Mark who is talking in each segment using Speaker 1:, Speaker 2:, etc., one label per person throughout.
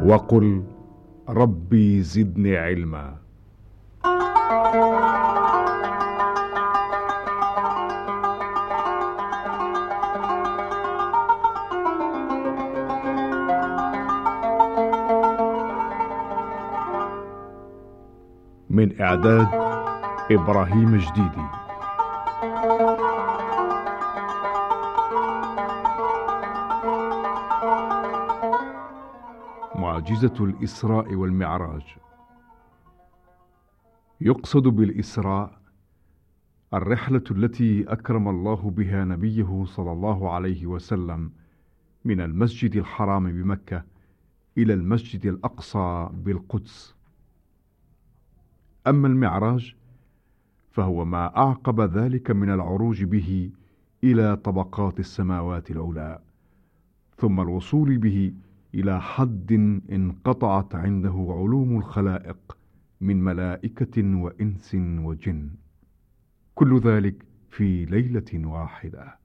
Speaker 1: وقل ربي زدني علما. من إعداد إبراهيم جديدي. معجزة الإسراء والمعراج. يقصد بالإسراء الرحلة التي أكرم الله بها نبيه صلى الله عليه وسلم من المسجد الحرام بمكة إلى المسجد الأقصى بالقدس. أما المعراج فهو ما أعقب ذلك من العروج به إلى طبقات السماوات العلى، ثم الوصول به إلى حد انقطعت عنده علوم الخلائق من ملائكة وإنس وجن، كل ذلك في ليلة واحدة.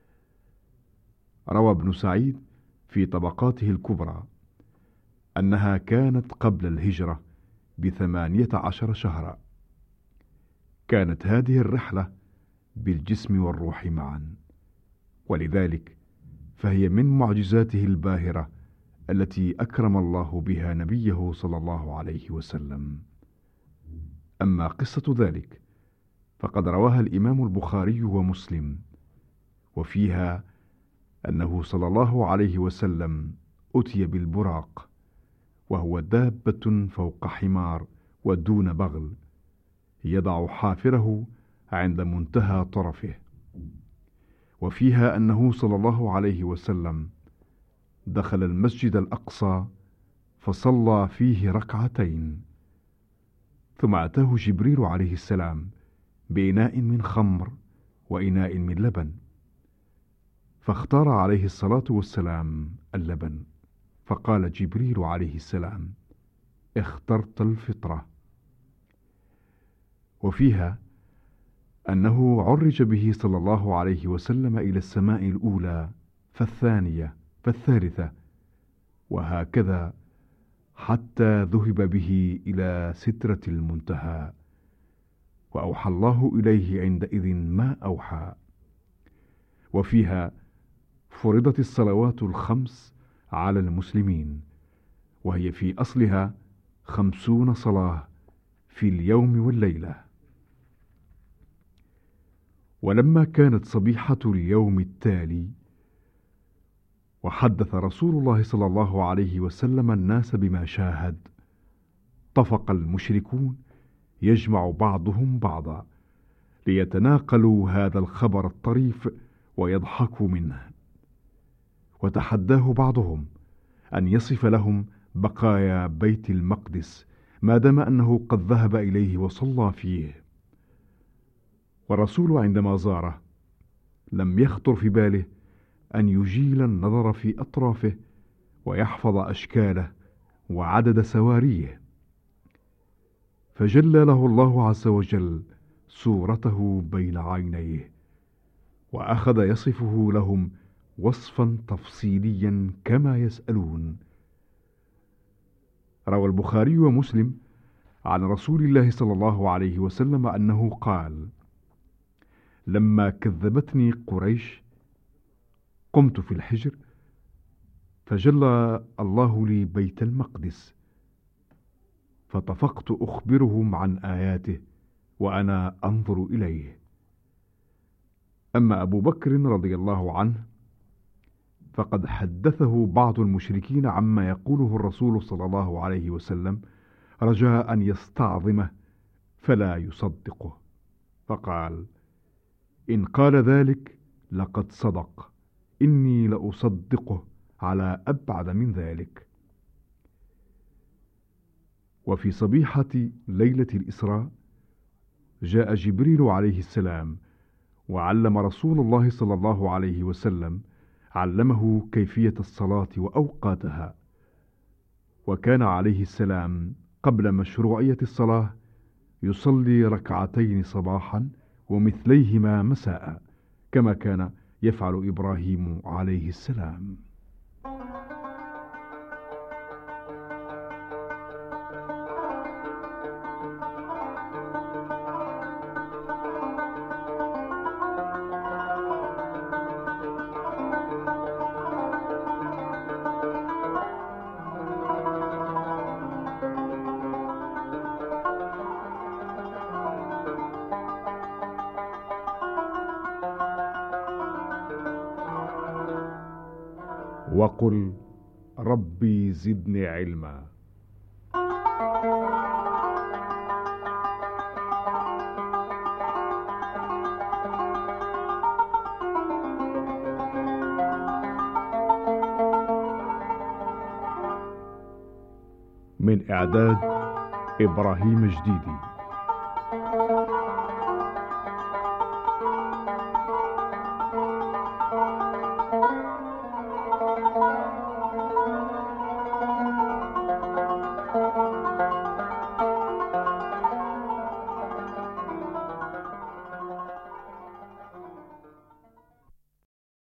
Speaker 1: روى ابن سعيد في طبقاته الكبرى أنها كانت قبل الهجرة ب18 شهرا. كانت هذه الرحلة بالجسم والروح معا، ولذلك فهي من معجزاته الباهرة التي أكرم الله بها نبيه صلى الله عليه وسلم. أما قصة ذلك فقد رواها الإمام البخاري ومسلم، وفيها أنه صلى الله عليه وسلم أتي بالبراق، وهو دابة فوق حمار ودون بغل، يضع حافره عند منتهى طرفه. وفيها أنه صلى الله عليه وسلم دخل المسجد الأقصى فصلى فيه ركعتين، ثم أتاه جبريل عليه السلام بإناء من خمر وإناء من لبن، فاختار عليه الصلاة والسلام اللبن، فقال جبريل عليه السلام: اخترت الفطرة. وفيها أنه عرج به صلى الله عليه وسلم إلى السماء الأولى فالثانية فالثالثة، وهكذا حتى ذهب به إلى سدرة المنتهى، وأوحى الله إليه عندئذ ما أوحى. وفيها فرضت الصلوات الخمس على المسلمين، وهي في أصلها 50 صلاة في اليوم والليلة. ولما كانت صبيحة اليوم التالي وحدث رسول الله صلى الله عليه وسلم الناس بما شاهد، طفق المشركون يجمع بعضهم بعضا ليتناقلوا هذا الخبر الطريف ويضحكوا منه، وتحداه بعضهم أن يصف لهم بقايا بيت المقدس ما دام أنه قد ذهب إليه وصلى فيه. والرسول عندما زاره لم يخطر في باله أن يجيل النظر في أطرافه ويحفظ أشكاله وعدد سواريه، فجلى له الله عز وجل صورته بين عينيه، وأخذ يصفه لهم وصفا تفصيليا كما يسألون. روى البخاري ومسلم عن رسول الله صلى الله عليه وسلم أنه قال: لما كذبتني قريش قمت في الحجر فجلى الله لي بيت المقدس، فطفقت أخبرهم عن آياته وأنا أنظر إليه. أما أبو بكر رضي الله عنه فقد حدثه بعض المشركين عما يقوله الرسول صلى الله عليه وسلم رجاء أن يستعظمه فلا يصدقه، فقال: إن قال ذلك لقد صدق، إني لأصدقه على أبعد من ذلك. وفي صبيحة ليلة الإسراء جاء جبريل عليه السلام وعلم رسول الله صلى الله عليه وسلم، علمه كيفية الصلاة وأوقاتها. وكان عليه السلام قبل مشروعية الصلاة يصلي ركعتين صباحا ومثليهما مساء، كما كان يفعل إبراهيم عليه السلام. وقل ربي زدني علما. من إعداد إبراهيم جديدي.